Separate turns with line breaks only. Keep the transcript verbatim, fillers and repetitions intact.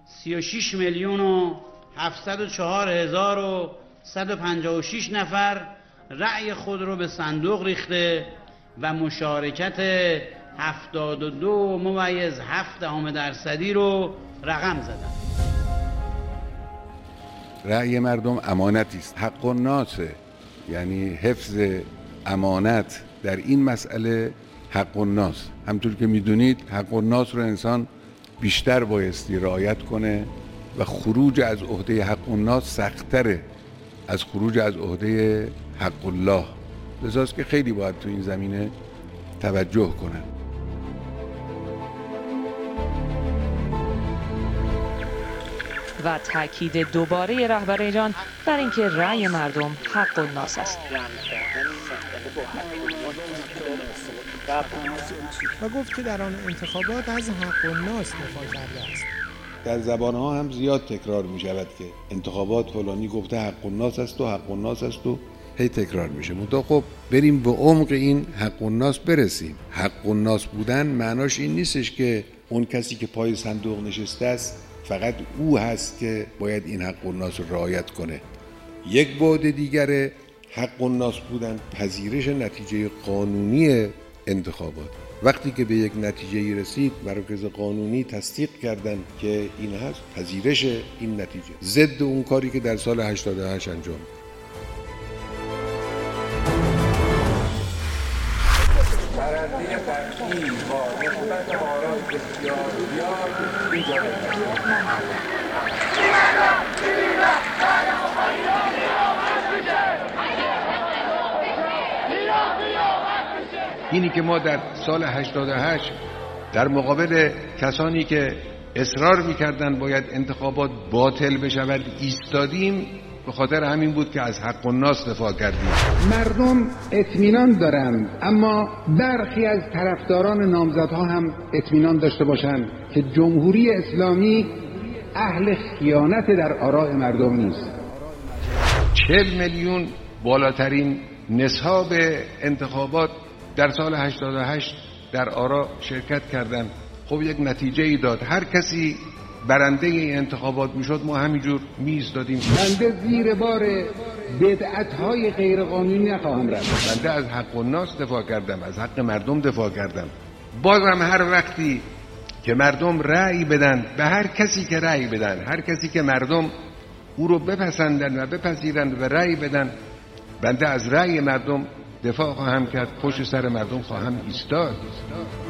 سی و شش میلیون و هفتصد و چهار هزار و صد و پنجاه و شش نفر رأی خود رو به صندوق ریخته و مشارکت هفتاد و دو ممیز هفت دهم درصدی رو رقم زدن.
رأی مردم امانتی است، حق الناسه، یعنی حفظ امانت در این مسئله حق الناس. همطور که میدونید حق الناس رو انسان بیشتر بایستی رعایت کنه و خروج از عهده حق الناس سخت‌تره از خروج از عهده حق الله. لذاست که خیلی باید تو این زمینه توجه کنن.
و تاکید دوباره رهبر ایران بر اینکه رأی مردم حق الناس است
و گفت که در آن انتخابات از حق الناس دفاع کرده است.
در زبانها هم زیاد تکرار می شود که انتخابات فلانی گفته حق الناس است و حق الناس است و هی تکرار میشه. منتها خب بریم به عمق این حق الناس برسیم. حق الناس بودن معناش این نیستش که اون کسی که پای صندوق نشسته است فقط او هست که باید این حق الناس رو رعایت کنه. یک بعد دیگر حق الناس بودن پذیرش نتیجه قانونی انتخابات. وقتی که به یک نتیجه رسید مراکز قانونی تصدیق کردن که این هست، پذیرش این نتیجه ضد اون کاری که در سال هشتاد و هشت انجام داد.
برنده قطعی با نسبت آرای بسیار زیاد ایجاد
اینی که ما در سال هشتاد و هشت در مقابل کسانی که اصرار می‌کردند باید انتخابات باطل بشود ایستادیم، به خاطر همین بود که از حق الناس دفاع کردیم.
مردم اطمینان دارند، اما برخی از طرفداران نامزدها هم اطمینان داشته باشند که جمهوری اسلامی اهل خیانت در آراء مردم نیست.
چهل میلیون بالاترین نصاب انتخابات در سال هشتاد و هشت در آرا شرکت کردند. خب یک نتیجه ای داد. هر کسی برنده این انتخابات میشد ما همینجور میایستادیم.
بنده زیر بار بدعت‌های غیرقانونی نخواهم رفت.
بنده از حق الناس دفاع کردم، از حق مردم دفاع کردم. بازم هر وقتی که مردم رأی بدن به هر کسی که رأی بدن، هر کسی که مردم او رو بپسندن و بپذیرند و رأی بدن، بنده از رأی مردم دفاع خواهم کرد، پشت سر مردم خواهم ایستاد.